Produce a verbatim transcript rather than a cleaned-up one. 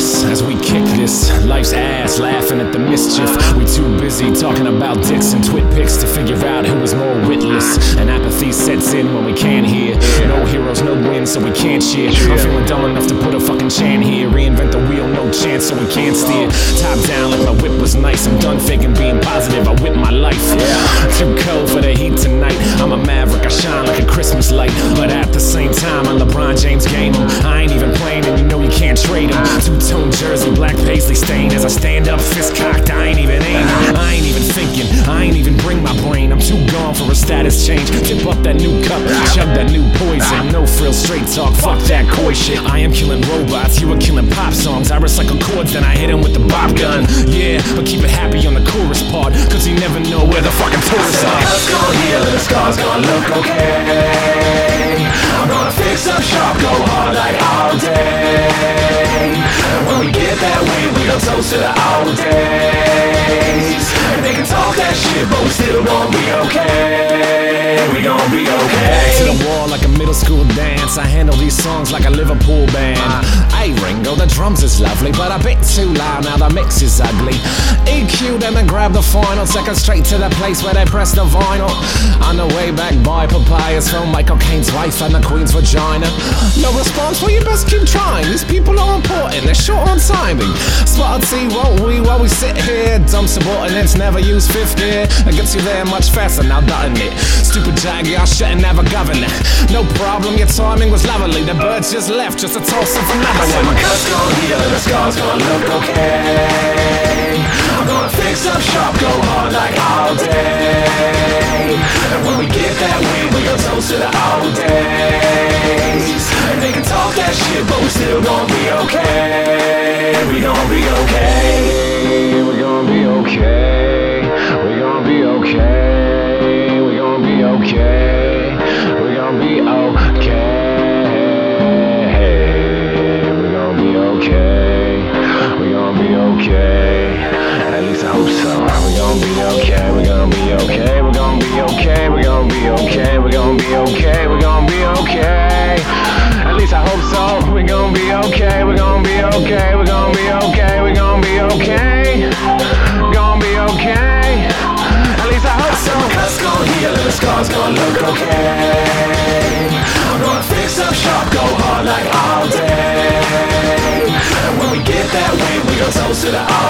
this as we kick this life's ass, laughing at the mischief. We too busy talking about dicks and twit pics to figure out who is more witless. And apathy sets in when we can't hear. No heroes, no wins, so we can't cheer. I'm feeling dumb enough to put a fucking chant here. Reinvent the wheel, no chance, so we can't steer. Top down like my whip was nice. I'm done faking being positive, I whip my life. Too cold for the heat tonight. I'm a maverick, I shine like a Christmas light. But at the same time, I'm LeBron James game. I ain't even playing and you know you can't trade him. Two-tone jersey, black paisley stain. As I stand up, fist cocked, I ain't even aiming. I ain't even thinking, I ain't even bring my brain. I'm too gone for a status change. Tip up that new cup, chug that new poison. No frill, straight talk, fuck that coy shit. I am killing robots, you are killing pop songs. I recycle chords, then I hit him with the bop gun. Yeah, but keep it happy on the chorus part, cause you never know where the fucking tourists are. Cuts gon' heal and the scars gon' look okay. I'm gonna fix up shop, go hard like all day. And when we get that win, we gon' toast to the old days. And they can talk that shit, but we still gon' be okay. We gon' be okay. To the wall like a middle school dance. I handle these songs like a Liverpool band. Hey Ringo, the drums is lovely, but a bit too loud, now the mix is ugly. E Q them and grab the final, second straight to the place where they press the vinyl. On the way back by Papayas from Michael Caine's wife and the Queen's vagina. No response, well you best keep trying. These people are important, they're short on timing. Spot T, won't we, while we sit here. Dumb subordinates never use fifth gear. It gets you there much faster, now doesn't it? Stupid Jaguar shouldn't have a governor. No problem, your timing was lovely. The birds just left just to toss of another one. My cuts gon' heal and the scars gon' look okay. I'm gonna fix up shop, go hard like all day. And when we get that win, we gon' toast to the old days. And they can talk that shit, but we still gon' be okay. We gon' be okay. We gon' be okay. We gon' be okay. We gon' be okay. We gon' be okay. We gon' be okay. We gon' be okay. At least I hope so. We gon' be okay. We gon' be okay. We gon' be okay. We gon' be okay. We gon' be okay. We gon' be okay. At least I hope so. We gon' be okay. We gon' be okay. We gon' be okay. We gon' be okay. Gon' be okay. At least I hope so. My cuts gon' heal and the scars gon' look okay. I'm gonna fix up shop, go hard like all day. And when we get that win, we gon' toast to the